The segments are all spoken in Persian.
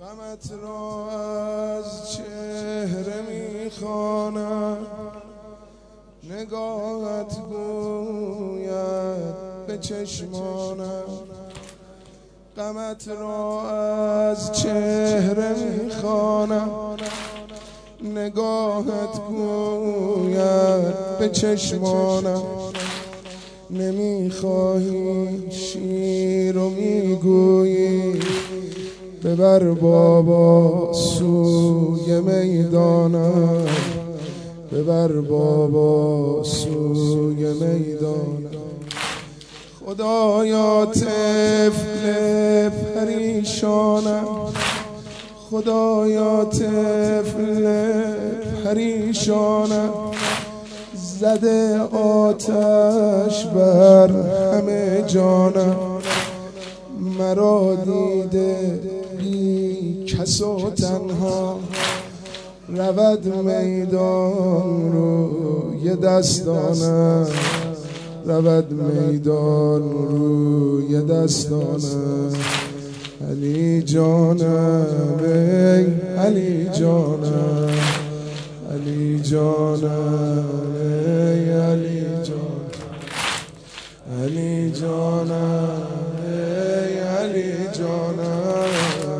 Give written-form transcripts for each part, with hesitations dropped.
غمت را از چهره میخوانم، نگاهت گوید به چشمانم. غمت را از چهره میخوانم، نگاهت گوید به چشمانم. نمیخواهی شیر و میگویی ببر بابا سوی میدانم، ببر بابا سوی میدانم. خدایا طفل پریشانم، خدایا طفل پریشانم. زده آتش بر همه جانم، مرا دیده بی کس و تنها. رود میدان روی دستانم، رود میدان روی دستانم. علی جانم ای علی جانم، علی جانم ای علی جانم، علی جانم ای علی جانم.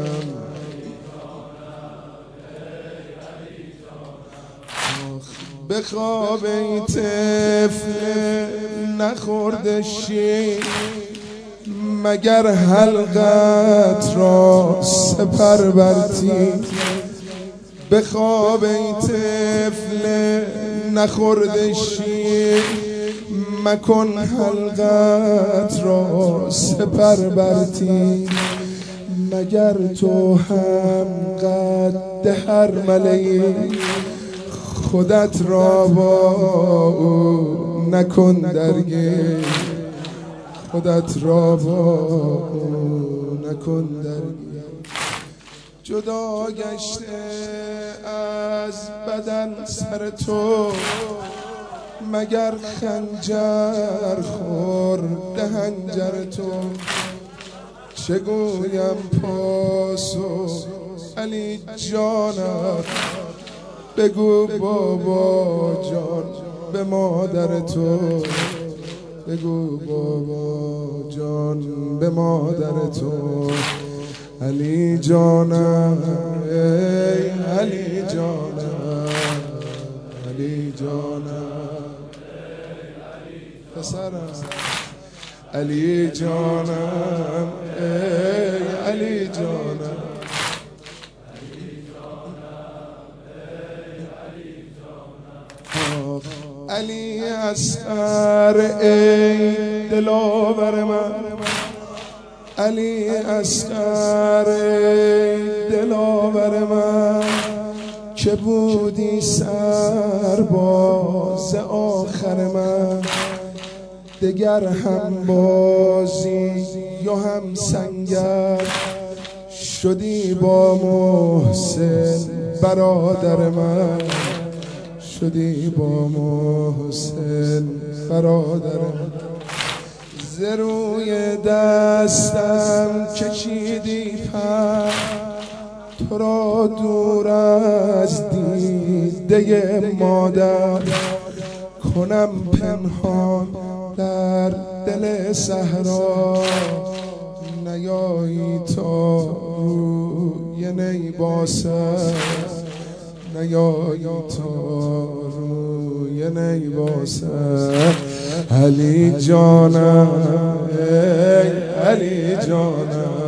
بخواب ای طفل نخورده شیر، مگر حلقت را سپر بر تیر. بخواب ای طفل نخورده شیر، مکن حلقت را سپر بر تیر. مگر تو هم قد هر مله‌ای، خودت را با او نکن درگیر، خودت را با او نکن درگیر. جدا گشته از بدن سر تو، مگر خنجر خورده هنجر تو. چگویم پاسخ علی جانم، بگو بابا جان به مادر تو، بگو بابا جان به مادر تو. علی جانم ای علی جانم، علی جانم پسرم. علی جانم ای علی جانم، علی اصغر ای دلاور من، علی اصغر ای دلاور من. که بودی سرباز آخر من، دگر هم بازی یا هم سنگر. شدی با محسن برادر من، شدی با محسن برادر من. ز روی دستم کشیدی پر، تو را دور از دیده مادر. کنم پنهان در دل صحرا، نیایی تا روی نیباسر، نیایی تا روی نیباسر. علی جانم ای علی جانم،